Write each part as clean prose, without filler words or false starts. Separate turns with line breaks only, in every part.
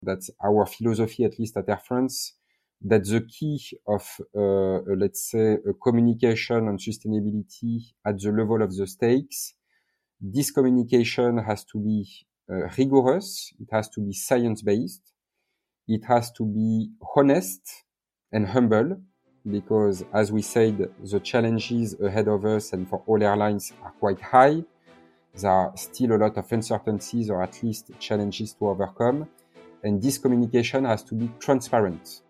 That's our philosophy, at least at Air France, that the key of, let's say, a communication on sustainability at the level of the stakes, this communication has to be rigorous, it has to be science-based, it has to be honest and humble, because as we said, the challenges ahead of us and for all airlines are quite high. There are still a lot of uncertainties or at least challenges to overcome. And this communication has to be transparent.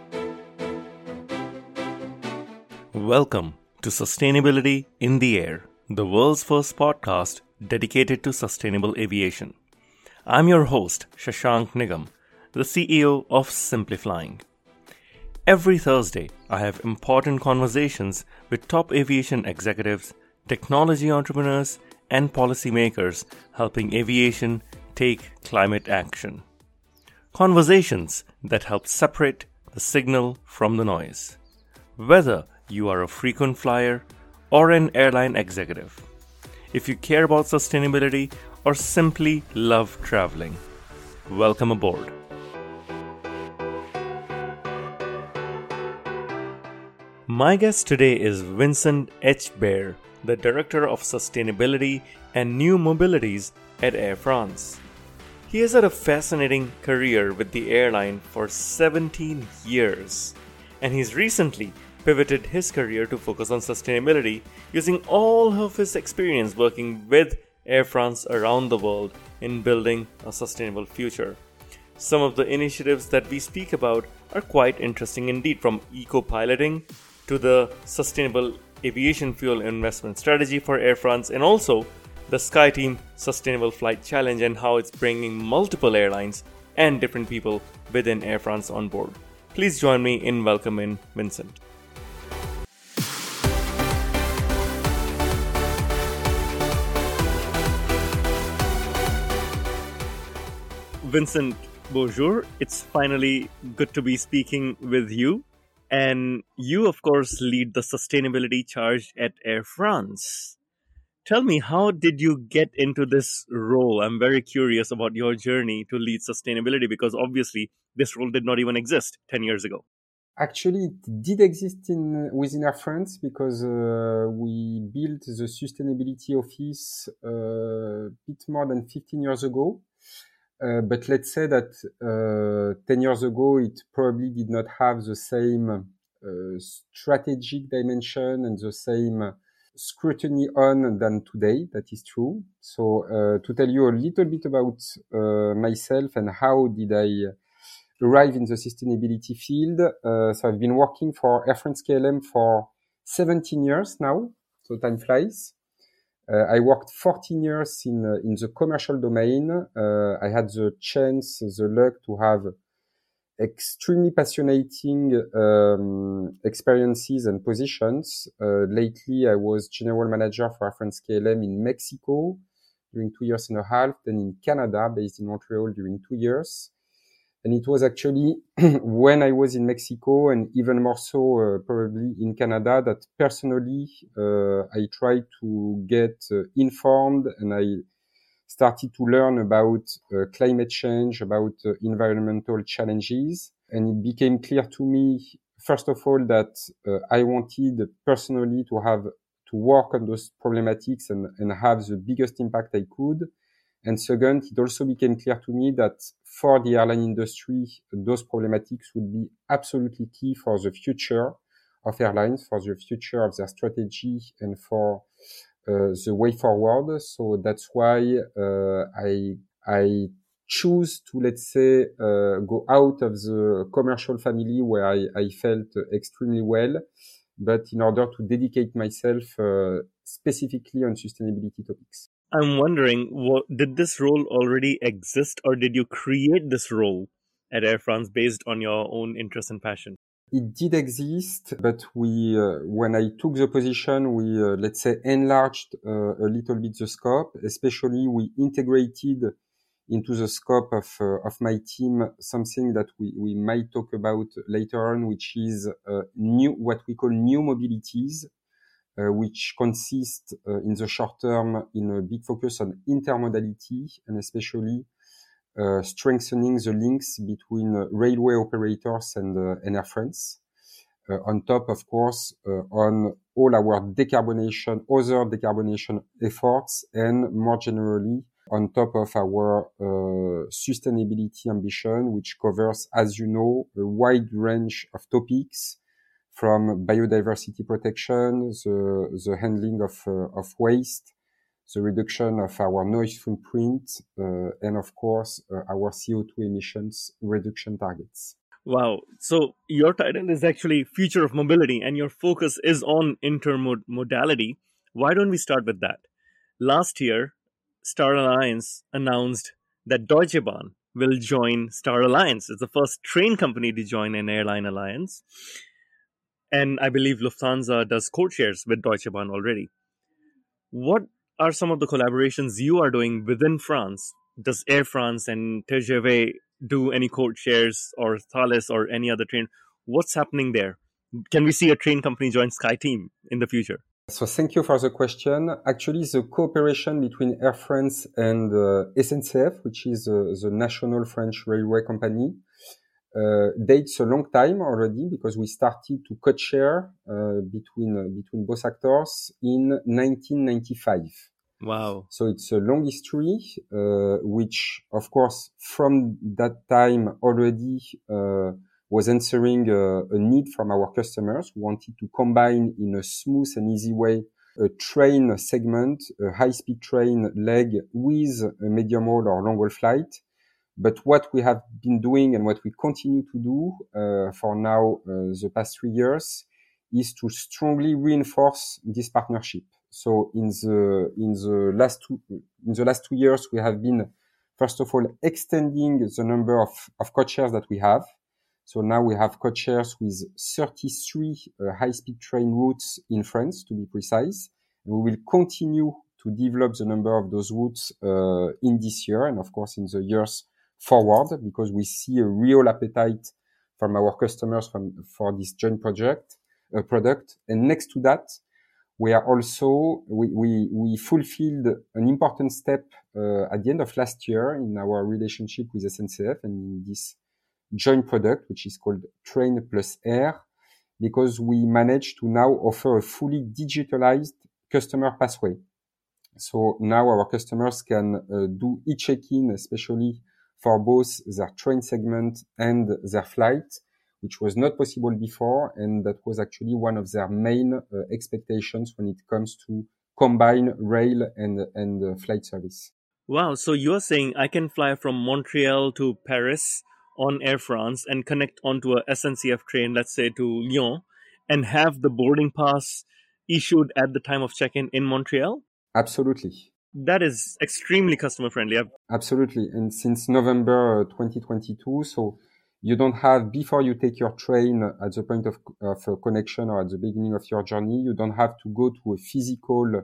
Welcome to Sustainability in the Air, the world's first podcast dedicated to sustainable aviation. I'm your host, Shashank Nigam, the CEO of Simpliflying. Every Thursday, I have important conversations with top aviation executives, technology entrepreneurs, and policymakers helping aviation take climate action. Conversations that help separate the signal from the noise. Whether you are a frequent flyer or an airline executive, if you care about sustainability or simply love traveling, welcome aboard. My guest today is Vincent H. Baer, the Director of Sustainability and New Mobilities at Air France. He has had a fascinating career with the airline for 17 years, and he's recently pivoted his career to focus on sustainability using all of his experience working with Air France around the world in building a sustainable future. Some of the initiatives that we speak about are quite interesting indeed, from eco-piloting to the sustainable aviation fuel investment strategy for Air France, and also the SkyTeam Sustainable Flight Challenge and how it's bringing multiple airlines and different people within Air France on board. Please join me in welcoming Vincent. Vincent, bonjour. It's finally good to be speaking with you. And you, of course, lead the sustainability charge at Air France. Tell me, how did you get into this role? I'm very curious about your journey to lead sustainability, because obviously this role did not even exist 10 years ago.
Actually, it did exist within Air France because we built the sustainability office a bit more than 15 years ago. But let's say that 10 years ago, it probably did not have the same strategic dimension and the same scrutiny on than today. That is true. So to tell you a little bit about myself and how did I arrive in the sustainability field. So I've been working for Air France KLM for 17 years now. So time flies. I worked 14 years in the commercial domain. I had the chance, the luck to have extremely fascinating experiences and positions. Lately, I was general manager for Air France KLM in Mexico during 2 years and a half, then in Canada, based in Montreal, during 2 years. And it was actually when I was in Mexico, and even more so probably in Canada, that personally I tried to get informed, and I started to learn about climate change, about environmental challenges. And it became clear to me, first of all, that I wanted personally to work on those problematics and have the biggest impact I could. And second, it also became clear to me that for the airline industry, those problematics would be absolutely key for the future of airlines, for the future of their strategy, and for the way forward. So that's why I choose to, let's say, go out of the commercial family where I felt extremely well, but in order to dedicate myself specifically on sustainability topics.
I'm wondering, did this role already exist, or did you create this role at Air France based on your own interest and passion?
It did exist, but when I took the position, we, let's say, enlarged a little bit the scope. Especially, we integrated into the scope of my team something that we might talk about later on, which is what we call new mobilities, which consist in the short term in a big focus on intermodality, and especially strengthening the links between railway operators and Air France. On top, of course, on all our other decarbonation efforts, and more generally, on top of our sustainability ambition, which covers, as you know, a wide range of topics, from biodiversity protection, the handling of waste, the reduction of our noise footprint, and of course, our CO2 emissions reduction targets.
Wow. So your title is actually Future of Mobility and your focus is on intermodality. Why don't we start with that? Last year, Star Alliance announced that Deutsche Bahn will join Star Alliance. It's the first train company to join an airline alliance. And I believe Lufthansa does code shares with Deutsche Bahn already. What are some of the collaborations you are doing within France? Does Air France and TGV do any code shares, or Thales or any other train? What's happening there? Can we see a train company join SkyTeam in the future?
So thank you for the question. Actually, the cooperation between Air France and SNCF, which is the national French railway company, dates a long time already, because we started to code share between both actors in 1995.
Wow.
So it's a long history, which, of course, from that time already was answering a need from our customers who wanted to combine in a smooth and easy way a train segment, a high-speed train leg with a medium haul or long haul flight. But what we have been doing and what we continue to do for now the past 3 years is to strongly reinforce this partnership. So in the last 2 years, we have been, first of all, extending the number of code shares that we have. So now we have code shares with 33 high-speed train routes in France, to be precise. And we will continue to develop the number of those routes in this year, and of course in the years forward, because we see a real appetite from our customers for this joint product. And next to that, we are also, we fulfilled an important step at the end of last year in our relationship with SNCF and in this joint product, which is called Train Plus Air, because we managed to now offer a fully digitalized customer pathway. So now our customers can do e-check-in, especially for both their train segment and their flight, which was not possible before, and that was actually one of their main expectations when it comes to combine rail and flight service.
Wow. So you're saying I can fly from Montreal to Paris on Air France and connect onto a SNCF train, let's say to Lyon, and have the boarding pass issued at the time of check-in in Montreal?
Absolutely.
That is extremely customer friendly.
Absolutely. And since November 2022, so you don't have, before you take your train at the point of connection or at the beginning of your journey, you don't have to go to a physical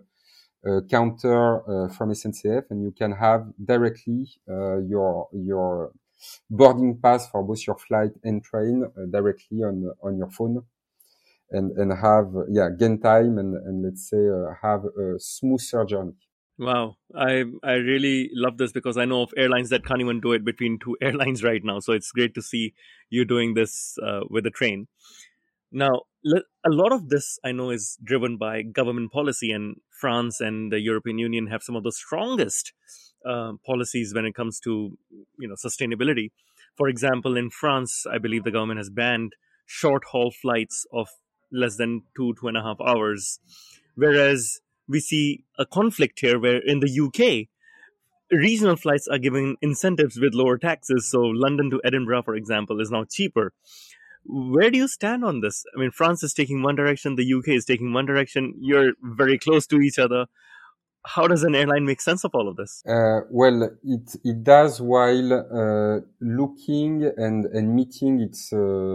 counter from SNCF, and you can have directly your boarding pass for both your flight and train directly on your phone, and have gain time and let's say have a smoother journey.
Wow. I really love this, because I know of airlines that can't even do it between two airlines right now. So it's great to see you doing this with a train. Now, a lot of this I know is driven by government policy, and France and the European Union have some of the strongest policies when it comes to sustainability. For example, in France, I believe the government has banned short haul flights of less than 2.5 hours, whereas we see a conflict here where in the UK, regional flights are given incentives with lower taxes. So London to Edinburgh, for example, is now cheaper. Where do you stand on this? I mean, France is taking one direction, the UK is taking one direction. You're very close to each other. How does an airline make sense of all of this?
Well, it does, while looking and meeting its,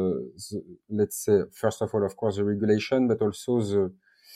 let's say, first of all, of course, the regulation, but also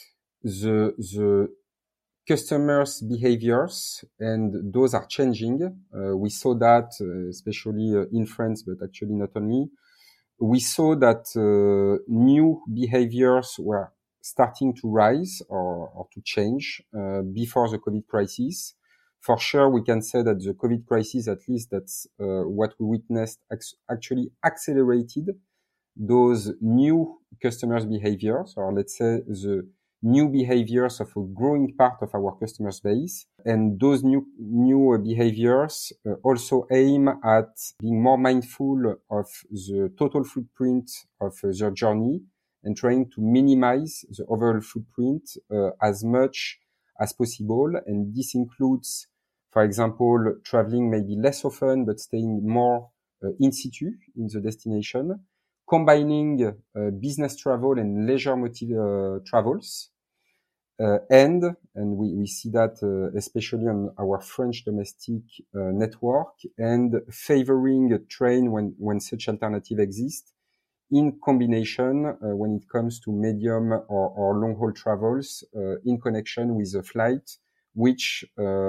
the customers' behaviors, and those are changing. We saw that, especially in France, but actually not only. We saw that new behaviors were starting to rise or to change before the COVID crisis. For sure, we can say that the COVID crisis, at least that's what we witnessed, actually accelerated those new customers' behaviors, or let's say the new behaviors of a growing part of our customers base. And those new behaviors also aim at being more mindful of the total footprint of their journey and trying to minimize the overall footprint as much as possible. And this includes, for example, traveling maybe less often, but staying more in situ in the destination, combining business travel and leisure travels. And we see that especially on our French domestic network, and favoring train when such alternative exists, in combination when it comes to medium or long haul travels in connection with the flight, which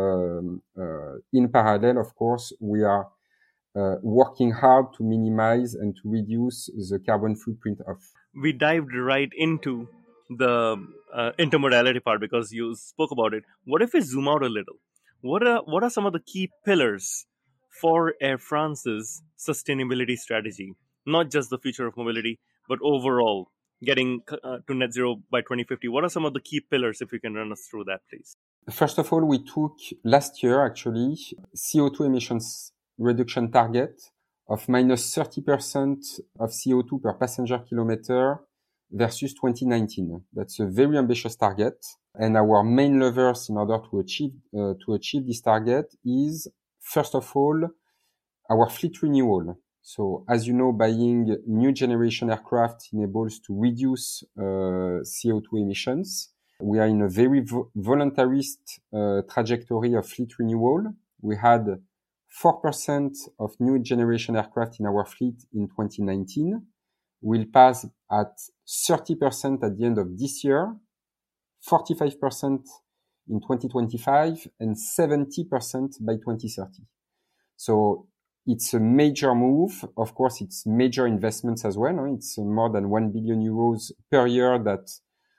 in parallel, of course, we are working hard to minimize and to reduce the carbon footprint of.
We dived right into the intermodality part because you spoke about it. What if we zoom out a little? What are some of the key pillars for Air France's sustainability strategy? Not just the future of mobility, but overall getting to net zero by 2050. What are some of the key pillars, if you can run us through that, please?
First of all, we took last year actually CO2 emissions reduction target of minus 30% of CO2 per passenger kilometer versus 2019. That's a very ambitious target. And our main levers in order to achieve this target is, first of all, our fleet renewal. So as you know, buying new generation aircraft enables to reduce CO2 emissions. We are in a very voluntarist trajectory of fleet renewal. We had 4% of new generation aircraft in our fleet in 2019. We'll pass at 30% at the end of this year, 45% in 2025, and 70% by 2030. So it's a major move. Of course, it's major investments as well. It's more than 1 billion euros per year that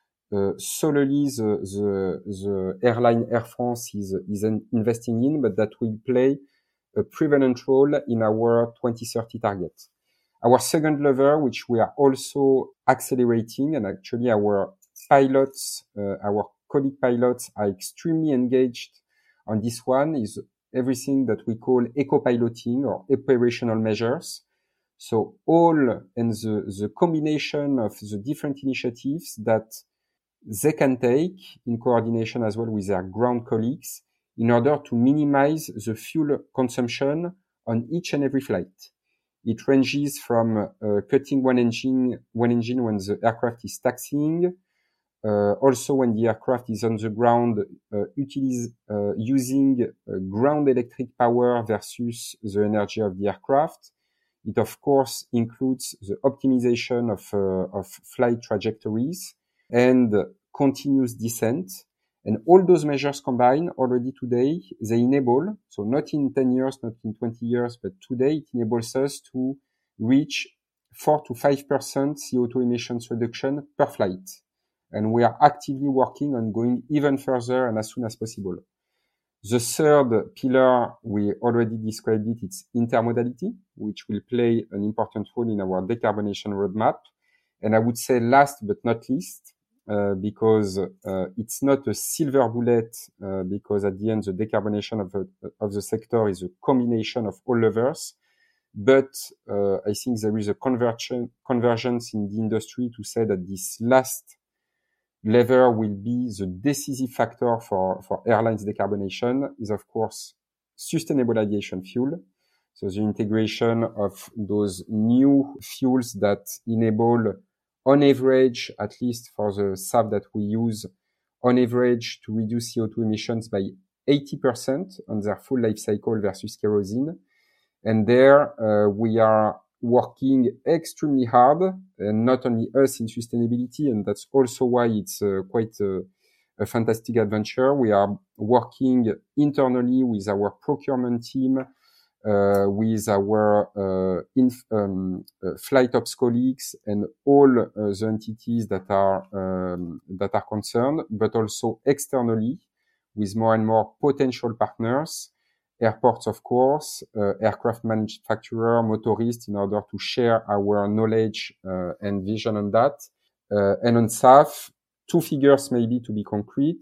solely the airline Air France is investing in, but that will play a prevalent role in our 2030 target. Our second lever, which we are also accelerating, and actually our pilots, our colleague pilots are extremely engaged on this one, is everything that we call eco-piloting or operational measures. So all and the combination of the different initiatives that they can take in coordination as well with their ground colleagues in order to minimize the fuel consumption on each and every flight. It ranges from cutting one engine when the aircraft is taxiing, also when the aircraft is on the ground, using ground electric power versus the energy of the aircraft. It of course includes the optimization of flight trajectories and continuous descent. And all those measures combined already today, they enable, so not in 10 years, not in 20 years, but today it enables us to reach 4 to 5% CO2 emissions reduction per flight. And we are actively working on going even further and as soon as possible. The third pillar, we already described it, it's intermodality, which will play an important role in our decarbonation roadmap. And I would say last but not least, because it's not a silver bullet, because at the end the decarbonation of the sector is a combination of all levers. But I think there is a convergence in the industry to say that this last lever will be the decisive factor for airlines decarbonation is of course sustainable aviation fuel. So the integration of those new fuels that enable, on average, at least for the SAF that we use, on average to reduce CO2 emissions by 80% on their full life cycle versus kerosene. And there we are working extremely hard, and not only us in sustainability, and that's also why it's quite a fantastic adventure. We are working internally with our procurement team, with our flight ops colleagues and all the entities that are concerned, but also externally with more and more potential partners, airports, of course, aircraft manufacturer, motorists, in order to share our knowledge and vision on that. And on SAF, two figures maybe to be concrete.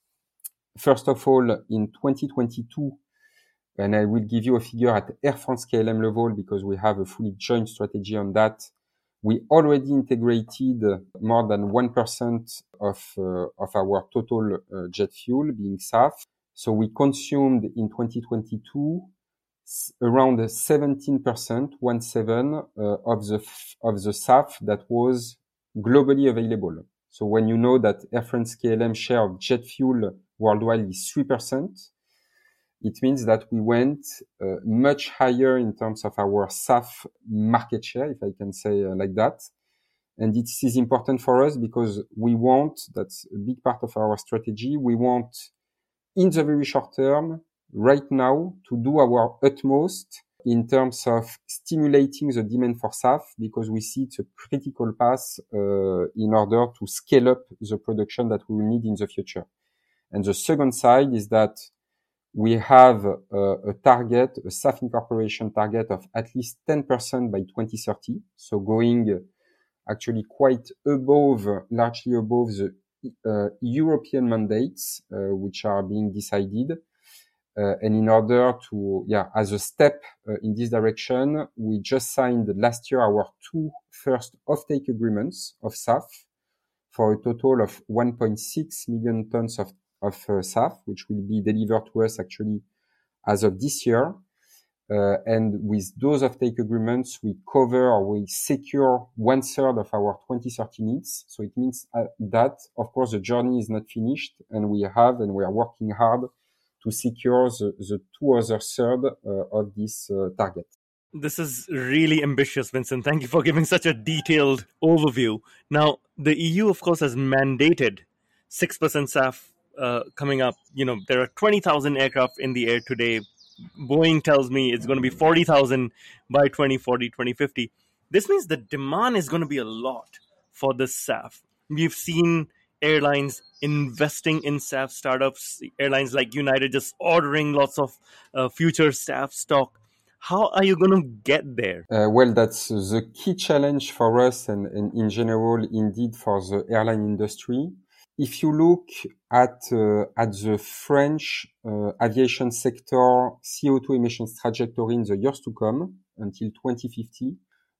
First of all, in 2022, and I will give you a figure at Air France-KLM level because we have a fully joint strategy on that. We already integrated more than 1% of our total jet fuel being SAF. So we consumed in 2022 around 17%, 17, of the SAF that was globally available. So when you know that Air France-KLM share of jet fuel worldwide is 3%, it means that we went much higher in terms of our SAF market share, if I can say like that. And it is important for us because we want, that's a big part of our strategy, we want in the very short term, right now, to do our utmost in terms of stimulating the demand for SAF because we see it's a critical path in order to scale up the production that we will need in the future. And the second side is that we have a target, a SAF incorporation target of at least 10% by 2030. So going actually quite above, largely above the European mandates, which are being decided. And in order to, as a step in this direction, we just signed last year our two first offtake agreements of SAF for a total of 1.6 million tons of SAF, which will be delivered to us actually as of this year. And with those offtake agreements, we cover or we secure 1/3 of our 2030 needs. So it means that, of course, the journey is not finished and we are working hard to secure the two other third of this target.
This is really ambitious, Vincent. Thank you for giving such a detailed overview. Now, the EU, of course, has mandated 6% SAF coming up. You know, there are 20,000 aircraft in the air today. Boeing tells me it's going to be 40,000 by 2040, 2050. This means the demand is going to be a lot for this SAF. We've seen airlines investing in SAF startups, airlines like United just ordering lots of future SAF stock. How are you going to get there?
Well, that's the key challenge for us and in general, indeed, for the airline industry. If you look at the French aviation sector CO2 emissions trajectory in the years to come until 2050,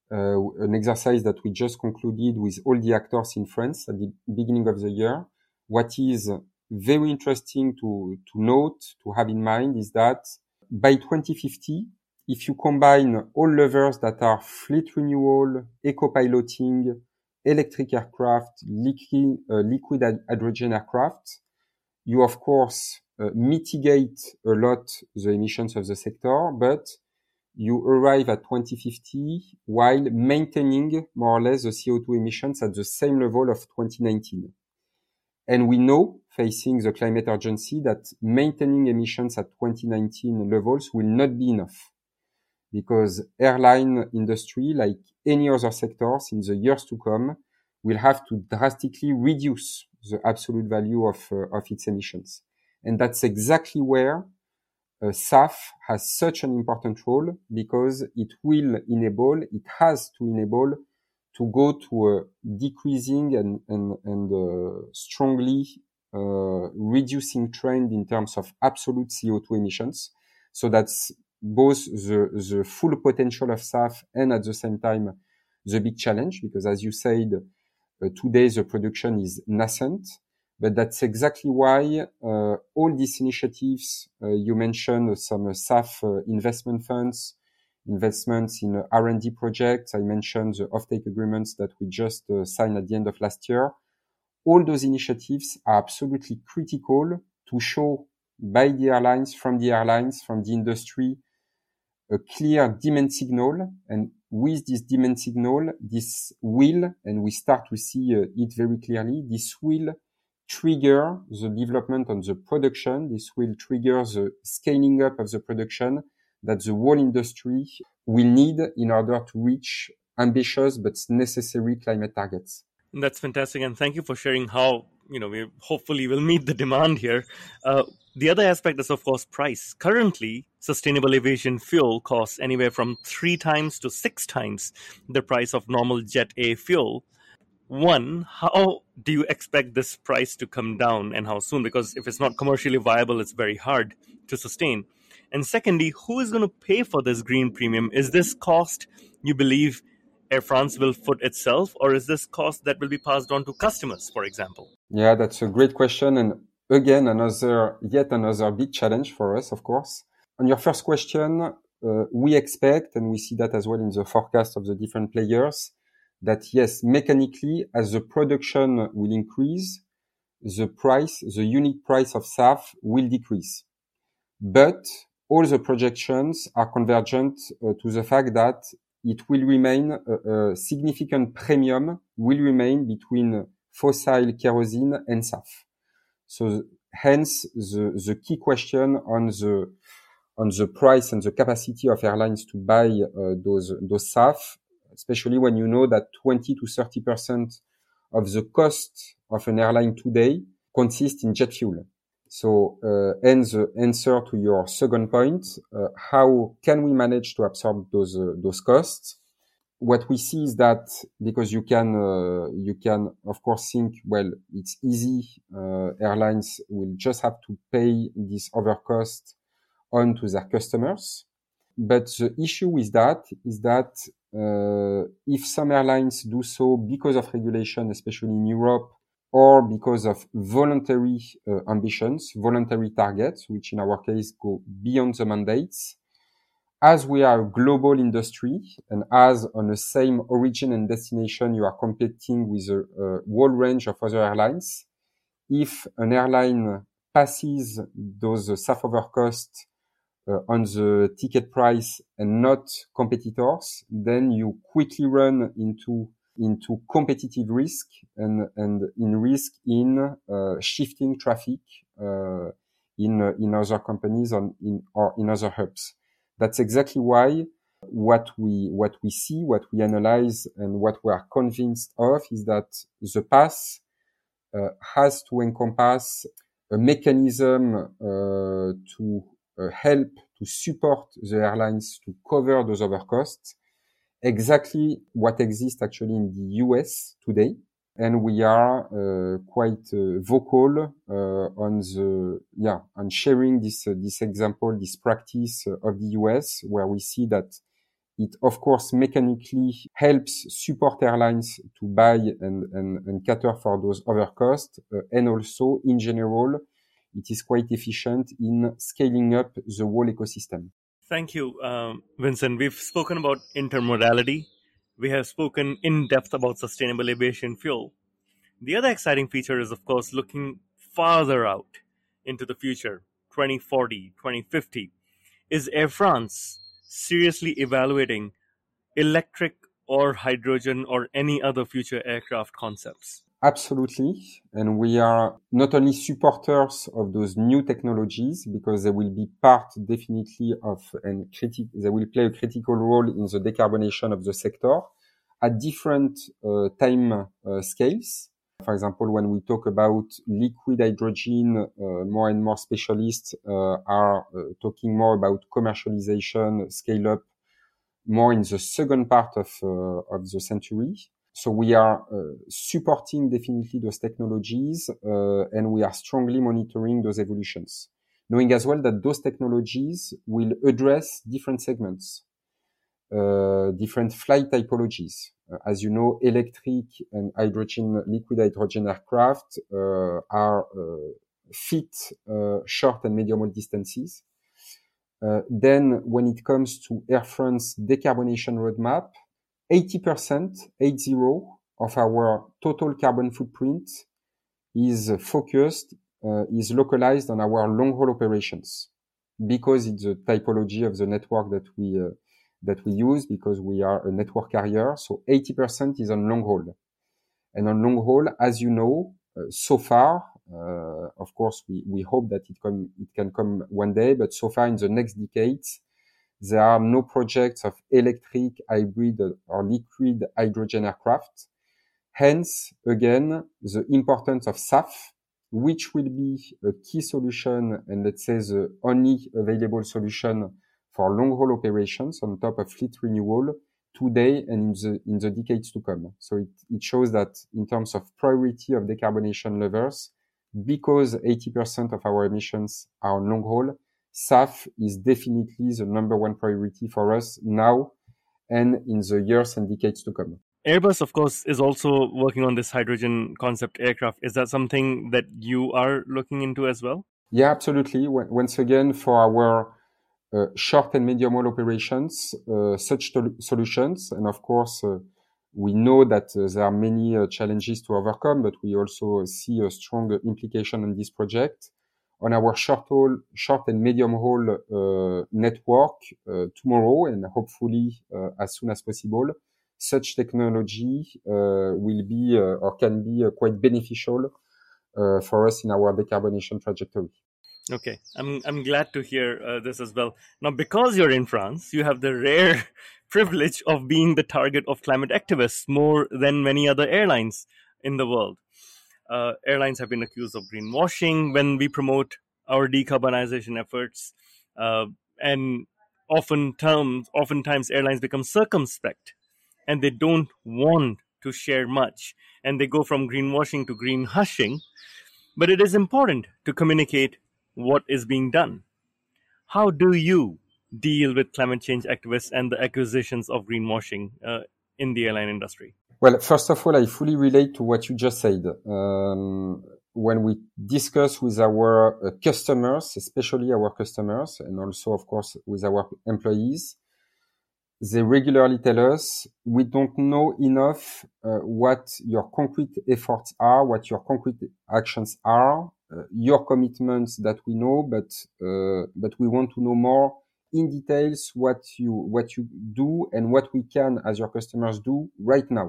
an exercise that we just concluded with all the actors in France at the beginning of the year, what is very interesting to note, to have in mind, is that by 2050, if you combine all levers that are fleet renewal, eco-piloting, electric aircraft, liquid hydrogen aircraft, you of course mitigate a lot the emissions of the sector, but you arrive at 2050 while maintaining more or less the CO2 emissions at the same level of 2019. And we know, facing the climate urgency, that maintaining emissions at 2019 levels will not be enough, because airline industry, like any other sectors in the years to come, will have to drastically reduce the absolute value of its emissions. And that's exactly where SAF has such an important role, because it has to enable to go to a decreasing and strongly reducing trend in terms of absolute CO2 emissions. So that's both the full potential of SAF and at the same time the big challenge, because as you said, today the production is nascent, but that's exactly why all these initiatives, you mentioned some SAF investment funds, investments in R&D projects. I mentioned the offtake agreements that we just signed at the end of last year. All those initiatives are absolutely critical to show by the airlines, from the industry, a clear demand signal. And with this demand signal, this will, and we start to see it very clearly, this will trigger the development on the production. This will trigger the scaling up of the production that the whole industry will need in order to reach ambitious but necessary climate targets.
That's fantastic. And thank you for sharing how we hopefully will meet the demand here. The other aspect is, of course, price. Currently, sustainable aviation fuel costs anywhere from 3 times to 6 times the price of normal Jet A fuel. One, how do you expect this price to come down and how soon? Because if it's not commercially viable, it's very hard to sustain. And secondly, who is going to pay for this green premium? Is this cost, you believe, Air France will foot itself, or is this cost that will be passed on to customers, for example?
Yeah, that's a great question. And again, yet another big challenge for us, of course. On your first question, we expect, and we see that as well in the forecast of the different players, that yes, mechanically, as the production will increase, the unit price of SAF will decrease. But all the projections are convergent to the fact that it will remain a significant premium will remain between fossil kerosene and SAF. So hence the key question on the price and the capacity of airlines to buy those SAF, especially when you know that 20 to 30% of the cost of an airline today consists in jet fuel. So, and the answer to your second point, how can we manage to absorb those costs? What we see is that because you can of course think, well, it's easy. Airlines will just have to pay this overcost on to their customers. But the issue with that is that if some airlines do so because of regulation, especially in Europe, or because of voluntary ambitions, voluntary targets, which in our case go beyond the mandates, as we are a global industry and as on the same origin and destination, you are competing with a whole range of other airlines. If an airline passes those SAF over costs on the ticket price and not competitors, then you quickly run into competitive risk and in risk in shifting traffic in other companies or in other hubs. That's exactly why what we see, what we analyze, and what we are convinced of is that the path has to encompass a mechanism to help to support the airlines to cover those overcosts. Exactly what exists actually in the US today. And we are quite vocal on sharing this example, this practice of the US, where we see that it, of course, mechanically helps support airlines to buy and cater for those overcosts, and also, in general, it is quite efficient in scaling up the whole ecosystem.
Thank you, Vincent. We've spoken about intermodality. We have spoken in depth about sustainable aviation fuel. The other exciting feature is, of course, looking farther out into the future, 2040, 2050. Is Air France seriously evaluating electric or hydrogen or any other future aircraft concepts?
Absolutely. And we are not only supporters of those new technologies because they will be part definitely of they will play a critical role in the decarbonation of the sector at different time scales. For example, when we talk about liquid hydrogen, more and more specialists are talking more about commercialization, scale up more in the second part of the century. So we are supporting definitely those technologies, and we are strongly monitoring those evolutions, knowing as well that those technologies will address different segments, different flight typologies. As you know, electric and liquid hydrogen aircraft are fit short and medium haul distances. Then when it comes to Air France decarbonation roadmap, 80% of our total carbon footprint is is localized on our long-haul operations because it's the typology of the network that we use, because we are a network carrier. So 80% is on long-haul. And on long-haul, as you know, so far, of course, we hope that it can come one day, but so far in the next decades, there are no projects of electric, hybrid, or liquid hydrogen aircraft. Hence, again, the importance of SAF, which will be a key solution and let's say the only available solution for long-haul operations on top of fleet renewal today and in the decades to come. So it shows that in terms of priority of decarbonation levers, because 80% of our emissions are on long haul, SAF is definitely the number one priority for us now and in the years and decades to come.
Airbus, of course, is also working on this hydrogen concept aircraft. Is that something that you are looking into as well?
Yeah, absolutely. Once again, for our short and medium haul operations, such solutions, and of course, we know that there are many challenges to overcome, but we also see a strong implication on this project. On our short and medium haul network tomorrow, and hopefully as soon as possible, such technology will be or can be quite beneficial for us in our decarbonation trajectory.
Okay, I'm glad to hear this as well. Now, because you're in France, you have the rare privilege of being the target of climate activists more than many other airlines in the world. Airlines have been accused of greenwashing when we promote our decarbonization efforts, and oftentimes airlines become circumspect, and they don't want to share much, and they go from greenwashing to green hushing. But it is important to communicate what is being done. How do you deal with climate change activists and the accusations of greenwashing in the airline industry?
Well, first of all, I fully relate to what you just said. When we discuss with our customers, especially our customers, and also, of course, with our employees, they regularly tell us, we don't know enough what your concrete efforts are, what your concrete actions are, your commitments that we know, but we want to know more in details what you do and what we can, as your customers, do right now.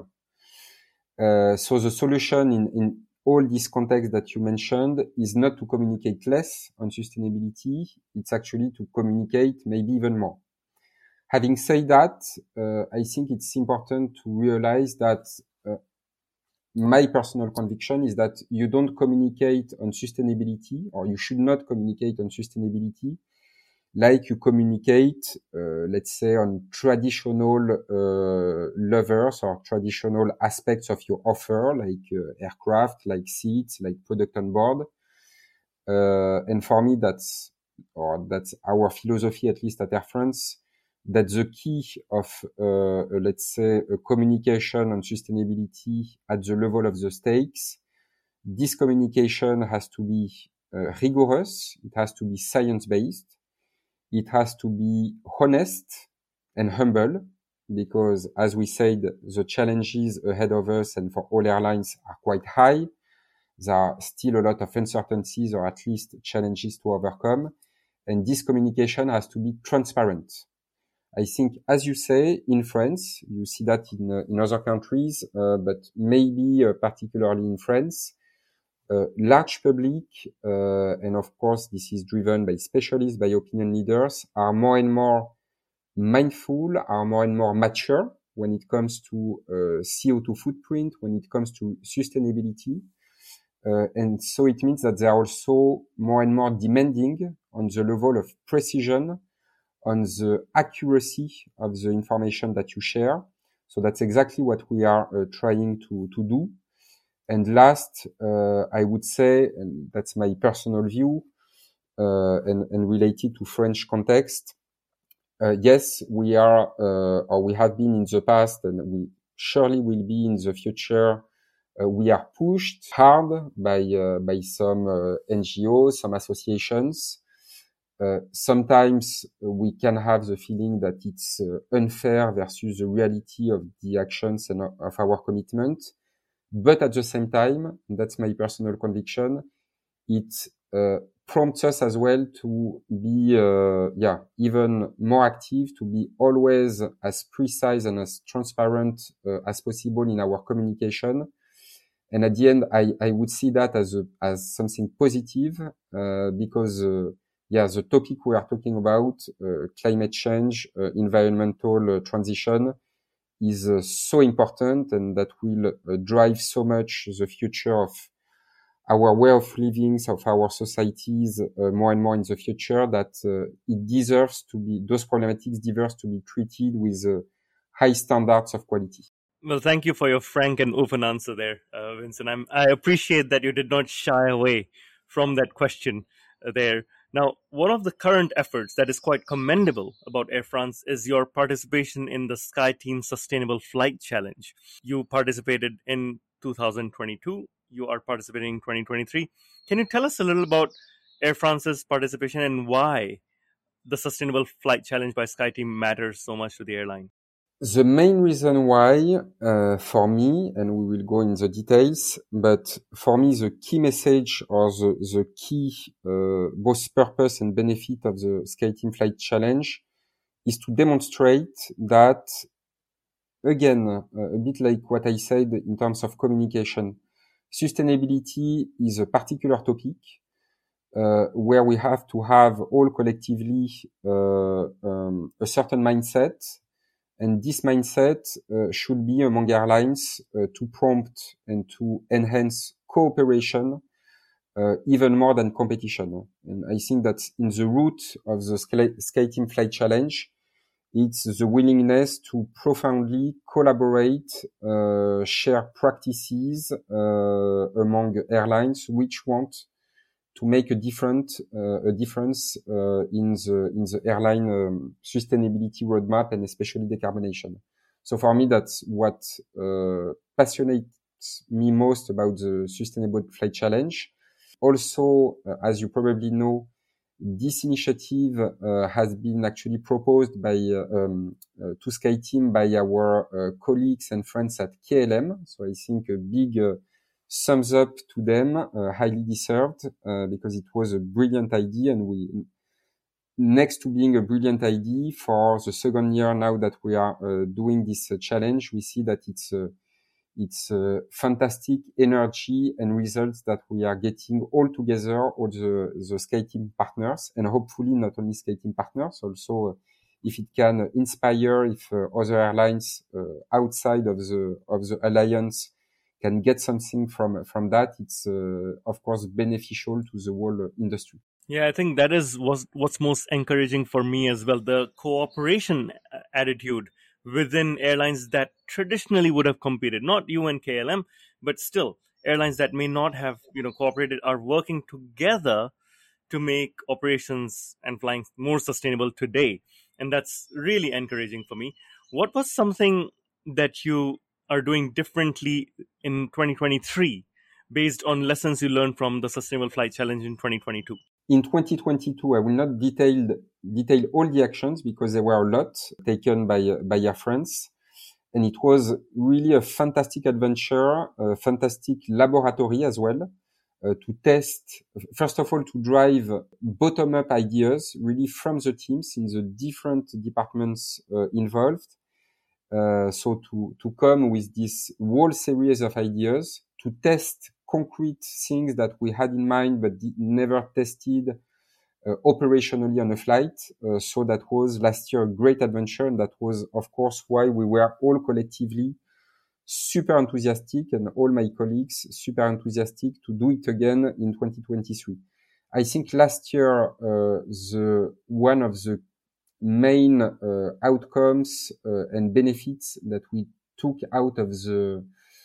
So the solution in all this context that you mentioned is not to communicate less on sustainability. It's actually to communicate maybe even more. Having said that, I think it's important to realize that my personal conviction is that you don't communicate on sustainability, or you should not communicate on sustainability like you communicate, let's say, on traditional levers or traditional aspects of your offer, like aircraft, like seats, like product on board. And for me, that's our philosophy, at least at Air France, that the key of, let's say, a communication on sustainability at the level of the stakes, this communication has to be rigorous, it has to be science-based, it has to be honest and humble, because, as we said, the challenges ahead of us and for all airlines are quite high. There are still a lot of uncertainties, or at least challenges to overcome. And this communication has to be transparent. I think, as you say, in France, you see that in other countries, but maybe particularly in France, large public, and of course this is driven by specialists, by opinion leaders, are more and more mindful, are more and more mature when it comes to CO2 footprint, when it comes to sustainability. And so it means that they are also more and more demanding on the level of precision, on the accuracy of the information that you share. So that's exactly what we are trying to do. And last, I would say, and that's my personal view, and related to French context, yes, we are, or we have been in the past, and we surely will be in the future. We are pushed hard by some NGOs, some associations. Sometimes we can have the feeling that it's unfair versus the reality of the actions and of our commitment. But at the same time, that's my personal conviction, it prompts us as well to be, even more active, to be always as precise and as transparent as possible in our communication. And at the end, I would see that as something positive, because, the topic we are talking about, climate change, environmental transition, is so important and that will drive so much the future of our way of living, of our societies more and more in the future, that it deserves to be, those problematics deserves to be treated with high standards of quality.
Well, thank you for your frank and open answer there, Vincent. I appreciate that you did not shy away from that question there. Now, one of the current efforts that is quite commendable about Air France is your participation in the SkyTeam Sustainable Flight Challenge. You participated in 2022. You are participating in 2023. Can you tell us a little about Air France's participation and why the Sustainable Flight Challenge by SkyTeam matters so much to the airline?
The main reason why, for me, and we will go in the details, but for me, the key message or the key, both purpose and benefit of the SkyTeam Flight Challenge is to demonstrate that, again, a bit like what I said in terms of communication, sustainability is a particular topic, where we have to have all collectively, a certain mindset. And this mindset should be among airlines to prompt and to enhance cooperation even more than competition. And I think that in the root of the SkyTeam Flight Challenge, it's the willingness to profoundly collaborate, share practices among airlines which want to make a difference in the airline sustainability roadmap and especially decarbonation. So for me, that's what passionates me most about the Sustainable Flight Challenge. Also, as you probably know, this initiative has been actually proposed by to SkyTeam by our colleagues and friends at KLM. So I think a big thumbs up to them, highly deserved, because it was a brilliant idea, and we, next to being a brilliant idea, for the second year now that we are doing this challenge, we see that it's fantastic energy and results that we are getting all together, all the SkyTeam partners, and hopefully not only SkyTeam partners, also if it can inspire, if other airlines outside of the alliance can get something from that, it's of course beneficial to the whole industry.
Yeah, I think that is what's most encouraging for me as well. The cooperation attitude within airlines that traditionally would have competed, not you and KLM, but still airlines that may not have cooperated are working together to make operations and flying more sustainable today, and that's really encouraging for me. What was something that you are doing differently in 2023 based on lessons you learned from the Sustainable Flight Challenge in 2022?
In 2022, I will not detail all the actions because there were a lot taken by Air France. And it was really a fantastic adventure, a fantastic laboratory as well, to test, first of all, to drive bottom-up ideas really from the teams in the different departments involved. So to come with this whole series of ideas, to test concrete things that we had in mind but never tested operationally on a flight. So that was last year a great adventure, and that was, of course, why we were all collectively super enthusiastic, and all my colleagues super enthusiastic to do it again in 2023. I think last year, one of the main outcomes and benefits that we took out of the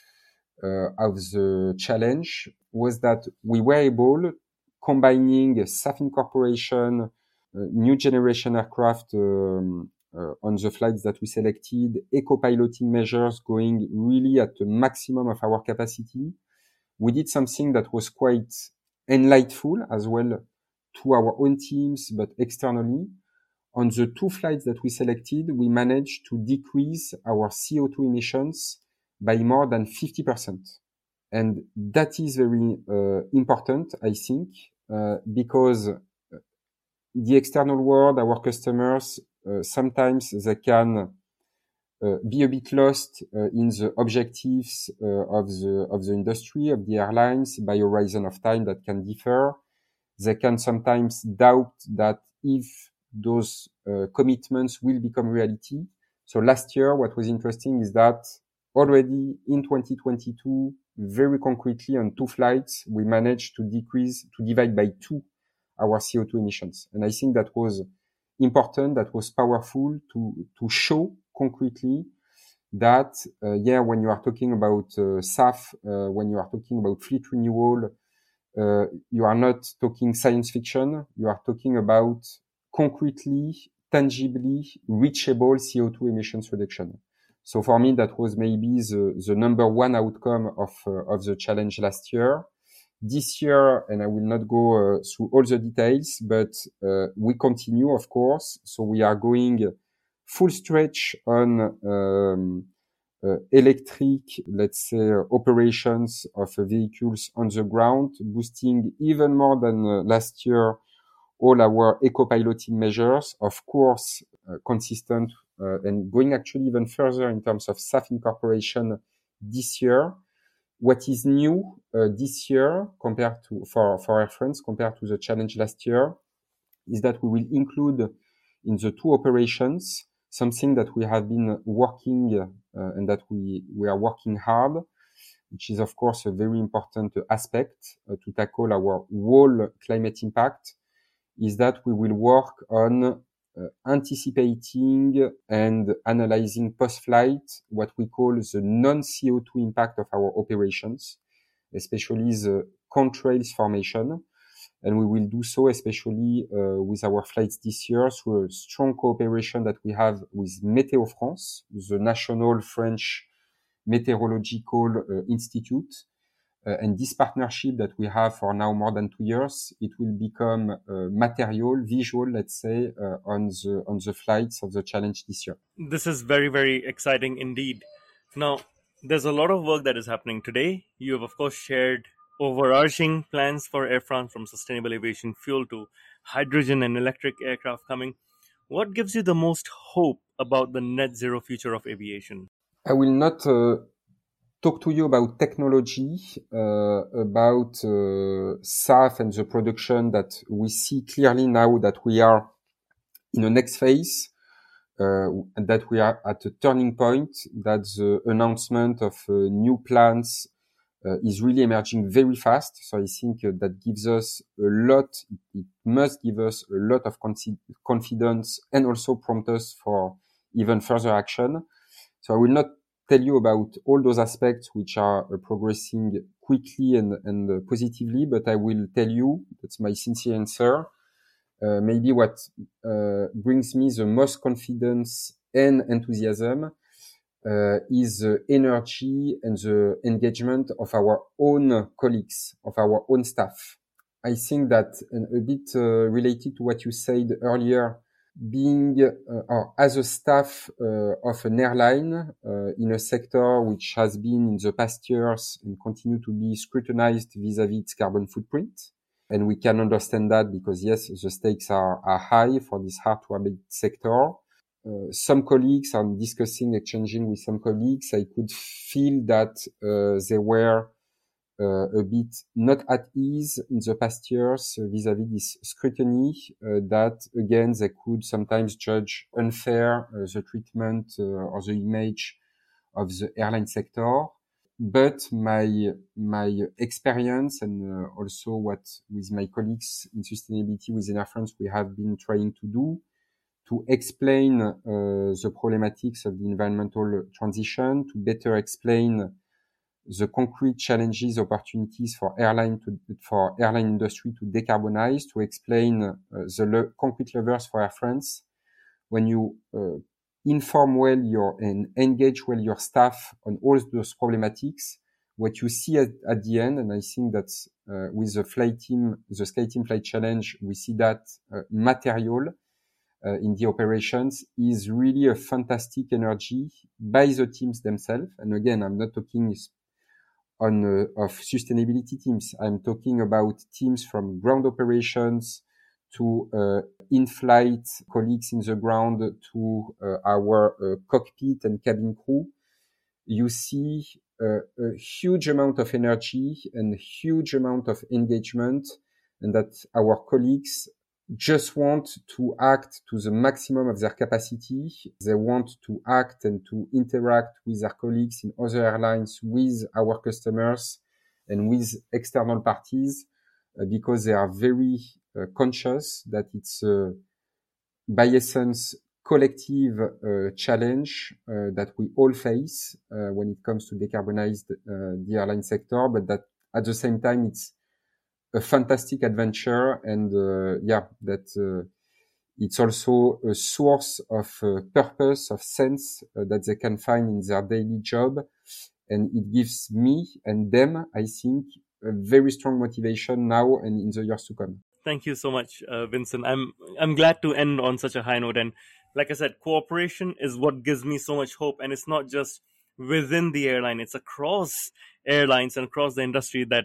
challenge was that we were able, combining SAF incorporation, new generation aircraft on the flights that we selected, eco-piloting measures going really at the maximum of our capacity. We did something that was quite enlightful as well to our own teams, but externally. On the 2 flights that we selected, we managed to decrease our CO2 emissions by more than 50%. And that is very important, I think, because the external world, our customers, sometimes they can be a bit lost in the objectives of the industry, of the airlines, by a horizon of time that can differ. They can sometimes doubt that if those commitments will become reality. So last year, what was interesting is that already in 2022, very concretely on 2 flights, we managed to divide by 2 our CO2 emissions. And I think that was important, that was powerful to show concretely that, when you are talking about SAF, when you are talking about fleet renewal, you are not talking science fiction. You are talking about concretely, tangibly reachable CO2 emissions reduction. So for me, that was maybe the number one outcome of the challenge last year. This year, and I will not go through all the details, but we continue, of course. So we are going full stretch on electric, let's say, operations of vehicles on the ground, boosting even more than last year all our eco-piloting measures, of course, consistent and going actually even further in terms of SAF incorporation this year. What is new this year compared to for Air France compared to the challenge last year is that we will include in the 2 operations something that we have been working and that we are working hard, which is of course a very important aspect to tackle our whole climate impact, is that we will work on anticipating and analyzing post-flight what we call the non-CO2 impact of our operations, especially the contrails formation. And we will do so especially with our flights this year through a strong cooperation that we have with Météo France, the national French meteorological institute. And this partnership that we have for now more than 2 years, it will become visual, let's say, on the flights of the challenge this year.
This is very, very exciting indeed. Now, there's a lot of work that is happening today. You have, of course, shared overarching plans for Air France, from sustainable aviation fuel to hydrogen and electric aircraft coming. What gives you the most hope about the net zero future of aviation?
I will not talk to you about technology, about SAF and the production that we see clearly now that we are in the next phase, and that we are at a turning point, that the announcement of new plans is really emerging very fast. So I think that gives us a lot, it must give us a lot of confidence and also prompt us for even further action. So I will not tell you about all those aspects which are progressing quickly and positively, but I will tell you, that's my sincere answer, maybe what brings me the most confidence and enthusiasm is the energy and the engagement of our own colleagues, of our own staff. I think that a bit related to what you said earlier, being or as a staff of an airline in a sector which has been in the past years and continue to be scrutinized vis-à-vis its carbon footprint. And we can understand that because, yes, the stakes are high for this hard-to-abate sector. Some colleagues, I'm exchanging with some colleagues, I could feel that they were a bit not at ease in the past years vis-à-vis this scrutiny, that again they could sometimes judge unfair the treatment or the image of the airline sector. But my experience and also what with my colleagues in sustainability within Air France we have been trying to do to explain the problematics of the environmental transition, to better explain the concrete challenges, opportunities for airline industry to decarbonize, to explain the concrete levers for Air France. When you inform well and engage well your staff on all those problematics, what you see at the end, and I think that's with the SkyTeam Flight Challenge, we see that material in the operations is really a fantastic energy by the teams themselves. And again, I'm not talking of sustainability teams. I'm talking about teams from ground operations to in-flight colleagues in the ground to our cockpit and cabin crew. You see a huge amount of energy and huge amount of engagement, and that our colleagues just want to act to the maximum of their capacity. They want to act and to interact with their colleagues in other airlines, with our customers, and with external parties, because they are very conscious that it's by essence collective challenge that we all face when it comes to decarbonize the airline sector, but that at the same time it's a fantastic adventure, and that it's also a source of purpose, of sense that they can find in their daily job, and it gives me and them, I think, a very strong motivation now and in the years to come.
Thank you so much, Vincent. I'm glad to end on such a high note, and like I said, cooperation is what gives me so much hope, and it's not just within the airline; it's across airlines and across the industry that.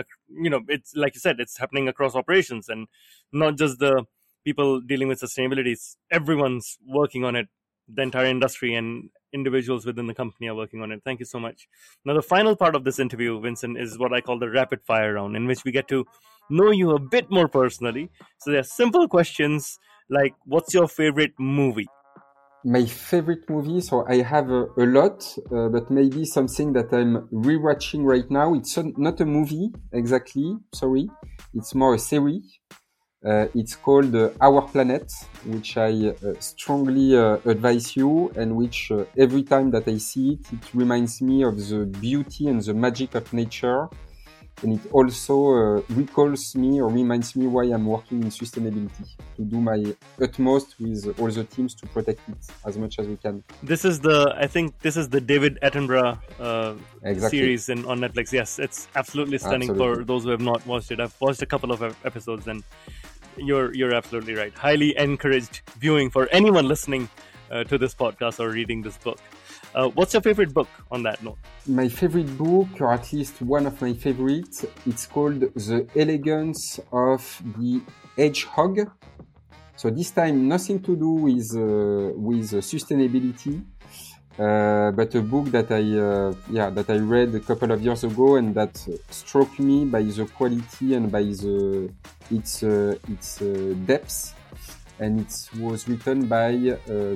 It's like you said, it's happening across operations and not just the people dealing with sustainability. Everyone's working on it. The entire industry and individuals within the company are working on it. Thank you so much. Now, the final part of this interview, Vincent, is what I call the rapid fire round, in which we get to know you a bit more personally. So there are simple questions like, what's your favorite movie?
My favorite movie, so I have a lot, but maybe something that I'm rewatching right now. It's not a movie exactly, sorry. It's more a series. It's called Our Planet, which I strongly advise you, and which every time that I see it, it reminds me of the beauty and the magic of nature. And it also recalls me or reminds me why I'm working in sustainability, to do my utmost with all the teams to protect it as much as we can.
I think this is the David Attenborough series on Netflix. Yes, it's absolutely stunning. For those who have not watched it. I've watched a couple of episodes, and you're absolutely right. Highly encouraged viewing for anyone listening to this podcast or reading this book. What's your favorite book on that note?
My favorite book, or at least one of my favorites, it's called The Elegance of the Hedgehog. So this time, nothing to do with sustainability, but a book that I read a couple of years ago, and that struck me by the quality and by its depth. And it was written by a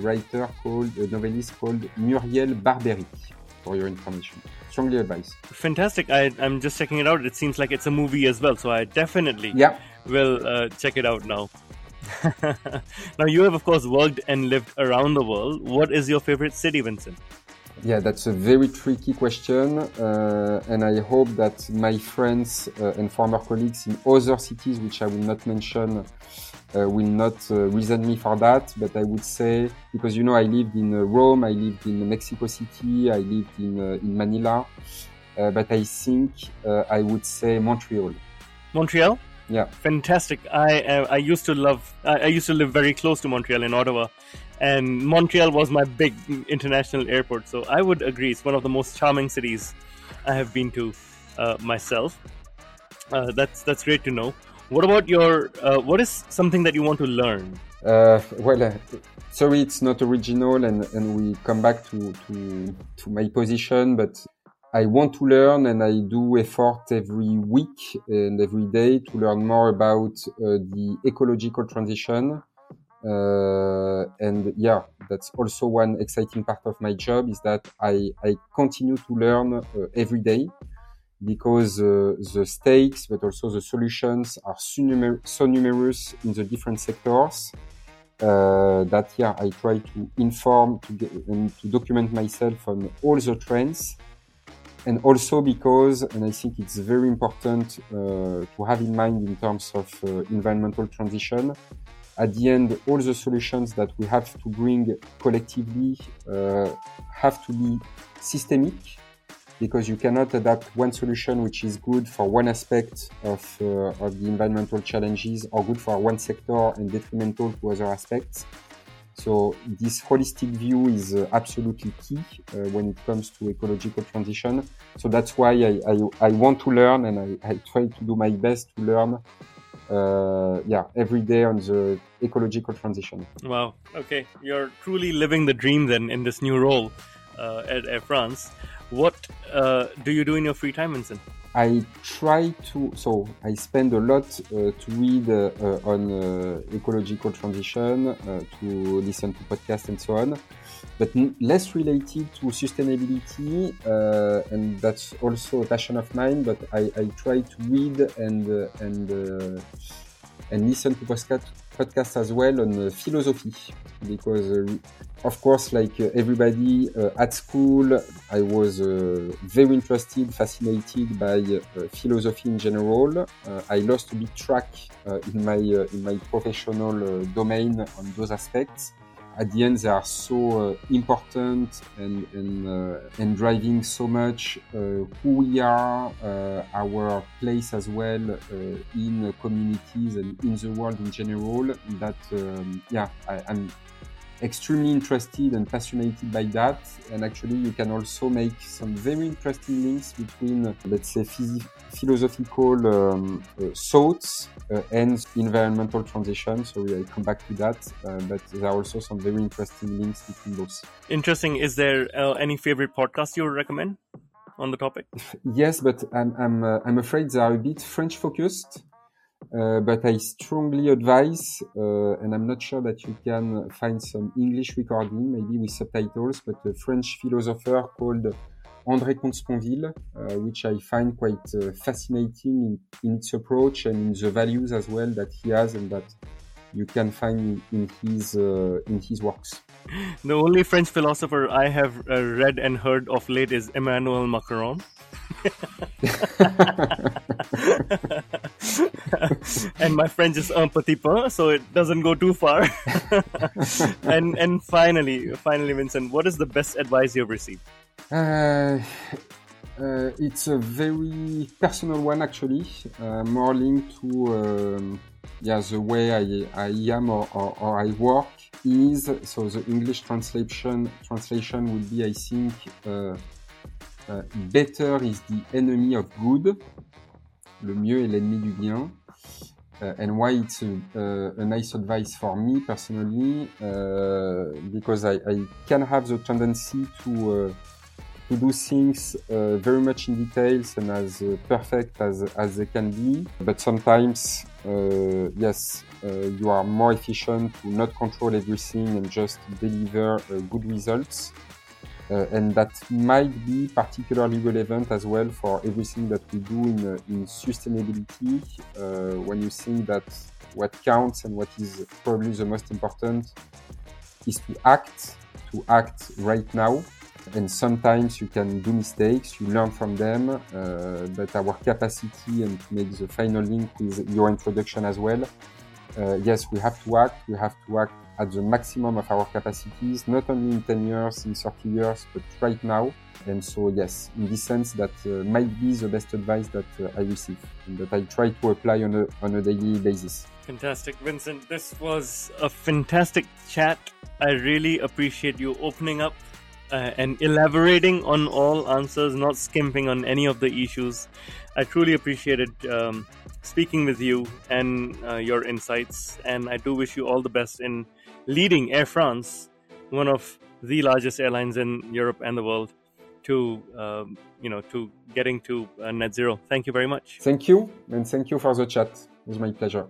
novelist called Muriel Barbery, for your information. Strongly advised.
Fantastic. I'm just checking it out. It seems like it's a movie as well, so I definitely will check it out now. Now, you have, of course, worked and lived around the world. What is your favorite city, Vincent?
Yeah, that's a very tricky question, and I hope that my friends and former colleagues in other cities, which I will not mention, will not resent me for that. But I would say, because I lived in Rome, I lived in Mexico City, I lived in Manila, but I think I would say Montreal.
Montreal?
Yeah.
Fantastic. I used to live very close to Montreal in Ottawa, and Montreal was my big international airport. So I would agree, it's one of the most charming cities I have been to myself. That's great to know. What about what is something that you want to learn?
Sorry, it's not original, and we come back to my position, but I want to learn, and I do effort every week and every day to learn more about the ecological transition. And that's also one exciting part of my job, is that I continue to learn every day, because the stakes, but also the solutions are so numerous in the different sectors that I try to inform and to document myself on all the trends. And also because, and I think it's very important to have in mind in terms of environmental transition, at the end, all the solutions that we have to bring collectively have to be systemic, because you cannot adapt one solution which is good for one aspect of the environmental challenges, or good for one sector and detrimental to other aspects. So this holistic view is absolutely key when it comes to ecological transition. So that's why I want to learn, and I try to do my best to learn every day on the ecological transition.
Wow. Okay. You're truly living the dream then in this new role at Air France. What do you do in your free time, Vincent?
I try to, so I spend a lot to read on ecological transition, to listen to podcasts and so on, but less related to sustainability, and that's also a passion of mine. But I try to read and listen to podcasts as well on philosophy, because of course, like everybody at school, I was very interested, fascinated by philosophy in general. I lost a bit track in my professional domain on those aspects. At the end, they are so important and driving so much who we are, our place as well in communities and in the world in general. That I'm extremely interested and passionate by that. And actually, you can also make some very interesting links between, let's say, philosophical thoughts and environmental transition. So I come back to that, but there are also some very interesting links between those.
Interesting. Is there any favorite podcast you would recommend on the topic?
Yes, but I'm afraid they are a bit French focused. But I strongly advise, and I'm not sure that you can find some English recording, maybe with subtitles, but a French philosopher called André Comte-Sponville, which I find quite fascinating in its approach and in the values as well that he has and that you can find in his works.
The only French philosopher I have read and heard of late is Emmanuel Macron. And my French is un petit peu, so it doesn't go too far. and finally, Vincent, what is the best advice you've received?
It's a very personal one, actually, more linked to the way I am or I work is, so the English translation would be, I think, better is the enemy of good. Le mieux est l'ennemi du bien. And why it's a nice advice for me personally, because I can have the tendency to do things very much in details and as perfect as they can be. But sometimes, you are more efficient to not control everything and just deliver good results. And that might be particularly relevant as well for everything that we do in sustainability, when you think that what counts and what is probably the most important is to act right now. And sometimes you can do mistakes, you learn from them, but our capacity, and to make the final link with your introduction as well, yes, we have to act at the maximum of our capacities, not only in 10 years, in 30 years, but right now. And so, yes, in this sense, that might be the best advice that I receive and that I try to apply on a daily basis.
Fantastic, Vincent. This was a fantastic chat. I really appreciate you opening up and elaborating on all answers, not skimping on any of the issues. I truly appreciated speaking with you and your insights, and I do wish you all the best in leading Air France, one of the largest airlines in Europe and the world, to getting to net zero. Thank you very much.
Thank you, and thank you for the chat. It was my pleasure.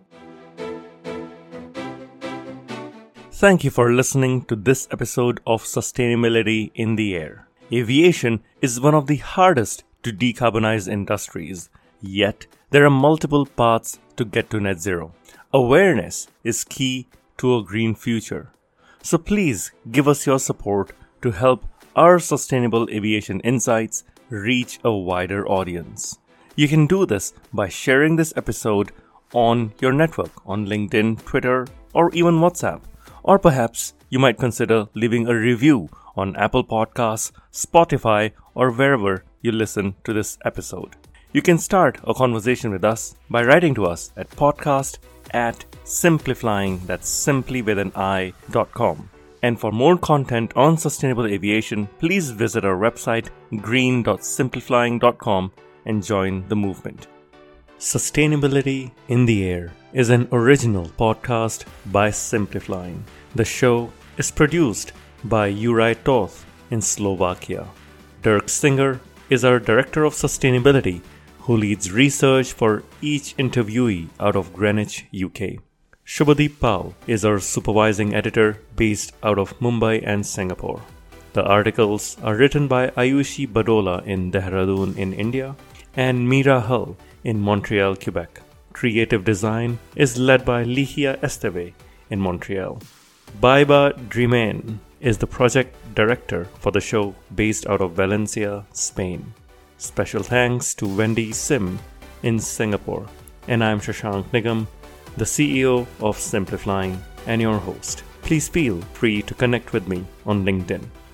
Thank you for listening to this episode of Sustainability in the Air. Aviation is one of the hardest to decarbonize industries, yet there are multiple paths to get to net zero. Awareness is key to a green future. So please give us your support to help our sustainable aviation insights reach a wider audience. You can do this by sharing this episode on your network, on LinkedIn, Twitter, or even WhatsApp. Or perhaps you might consider leaving a review on Apple Podcasts, Spotify, or wherever you listen to this episode. You can start a conversation with us by writing to us at podcast@simpliflying, that's simply with an i.com. And for more content on sustainable aviation, please visit our website green.simpliflying.com and join the movement. Sustainability in the Air is an original podcast by Simpliflying. The show is produced by Juraj Toth in Slovakia. Dirk Singer is our Director of Sustainability, who leads research for each interviewee out of Greenwich, UK. Shubhadeep Pal is our supervising editor based out of Mumbai and Singapore. The articles are written by Ayushi Badola in Dehradun in India and Meera Hull in Montreal, Quebec. Creative design is led by Ligia Esteve in Montreal. Baiba Drimain is the project director for the show based out of Valencia, Spain. Special thanks to Wendy Sim in Singapore. And I'm Shashank Nigam, the CEO of Simpliflying and your host. Please feel free to connect with me on LinkedIn.